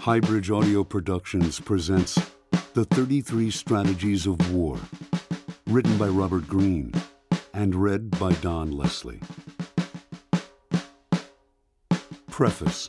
Highbridge Audio Productions presents The 33 Strategies of War, written by Robert Greene and read by Don Leslie. Preface.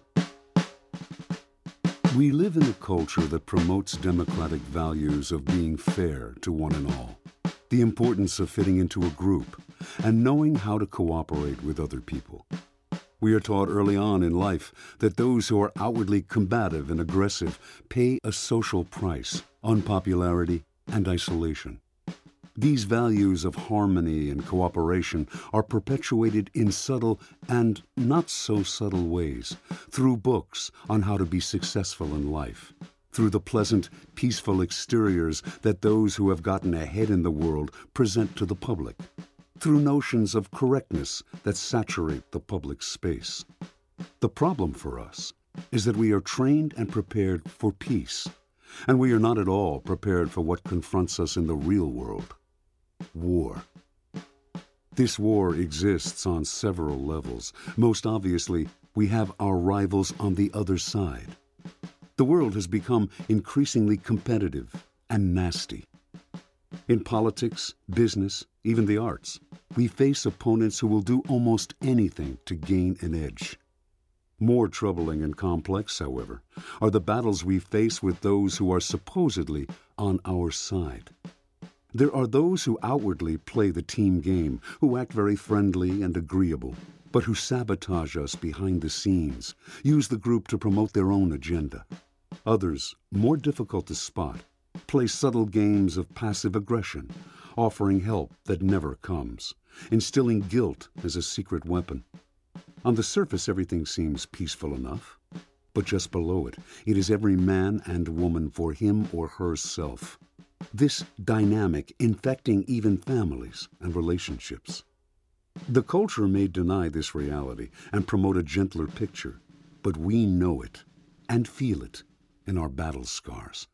We live in a culture that promotes democratic values of being fair to one and all, the importance of fitting into a group, and knowing how to cooperate with other people. We are taught early on in life that those who are outwardly combative and aggressive pay a social price, unpopularity, and isolation. These values of harmony and cooperation are perpetuated in subtle and not so subtle ways through books on how to be successful in life, through the pleasant, peaceful exteriors that those who have gotten ahead in the world present to the public, through notions of correctness that saturate the public space. The problem for us is that we are trained and prepared for peace, and we are not at all prepared for what confronts us in the real world: war. This war exists on several levels. Most obviously, we have our rivals on the other side. The world has become increasingly competitive and nasty. In politics, business, even the arts, we face opponents who will do almost anything to gain an edge. More troubling and complex, however, are the battles we face with those who are supposedly on our side. There are those who outwardly play the team game, who act very friendly and agreeable, but who sabotage us behind the scenes, use the group to promote their own agenda. Others, more difficult to spot, play subtle games of passive aggression, offering help that never comes, instilling guilt as a secret weapon. On the surface, everything seems peaceful enough, but just below it, it is every man and woman for him or herself. This dynamic infecting even families and relationships. The culture may deny this reality and promote a gentler picture, but we know it and feel it in our battle scars.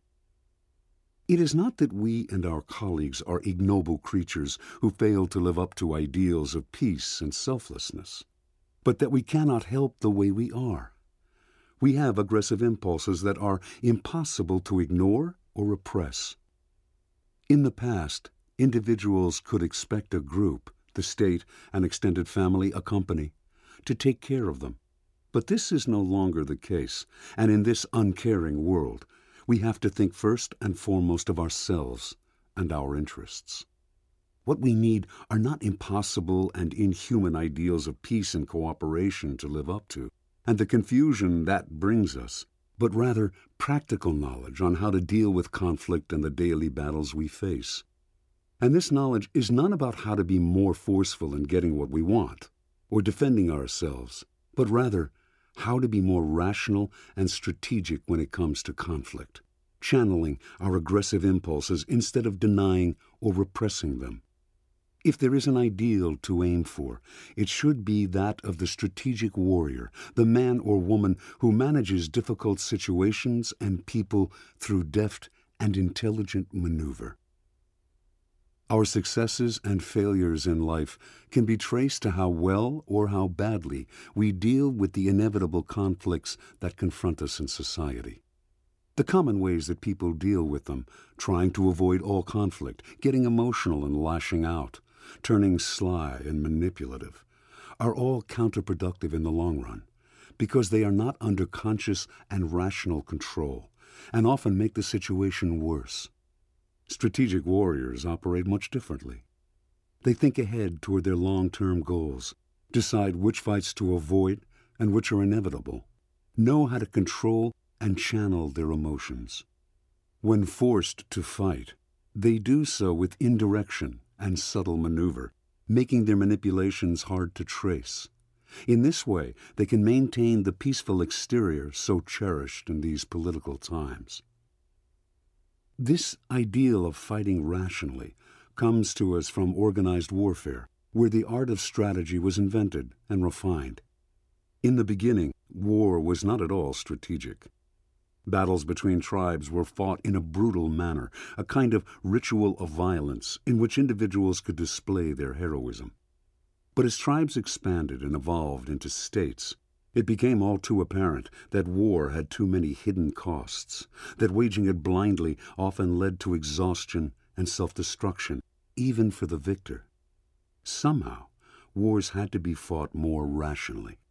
It is not that we and our colleagues are ignoble creatures who fail to live up to ideals of peace and selflessness, but that we cannot help the way we are. We have aggressive impulses that are impossible to ignore or repress. In the past, individuals could expect a group, the state, an extended family, a company, to take care of them. But this is no longer the case, and in this uncaring world, we have to think first and foremost of ourselves and our interests. What we need are not impossible and inhuman ideals of peace and cooperation to live up to, and the confusion that brings us, but rather practical knowledge on how to deal with conflict and the daily battles we face. And this knowledge is not about how to be more forceful in getting what we want or defending ourselves, but rather how to be more rational and strategic when it comes to conflict, channeling our aggressive impulses instead of denying or repressing them. If there is an ideal to aim for, it should be that of the strategic warrior, the man or woman who manages difficult situations and people through deft and intelligent maneuver. Our successes and failures in life can be traced to how well or how badly we deal with the inevitable conflicts that confront us in society. The common ways that people deal with them, trying to avoid all conflict, getting emotional and lashing out, turning sly and manipulative, are all counterproductive in the long run, because they are not under conscious and rational control, and often make the situation worse. Strategic warriors operate much differently. They think ahead toward their long-term goals, decide which fights to avoid and which are inevitable, know how to control and channel their emotions. When forced to fight, they do so with indirection and subtle maneuver, making their manipulations hard to trace. In this way, they can maintain the peaceful exterior so cherished in these political times. This ideal of fighting rationally comes to us from organized warfare, where the art of strategy was invented and refined. In the beginning, war was not at all strategic. Battles between tribes were fought in a brutal manner, a kind of ritual of violence in which individuals could display their heroism. But as tribes expanded and evolved into states, It became all too apparent that war had too many hidden costs, that waging it blindly often led to exhaustion and self-destruction, even for the victor. Somehow, wars had to be fought more rationally.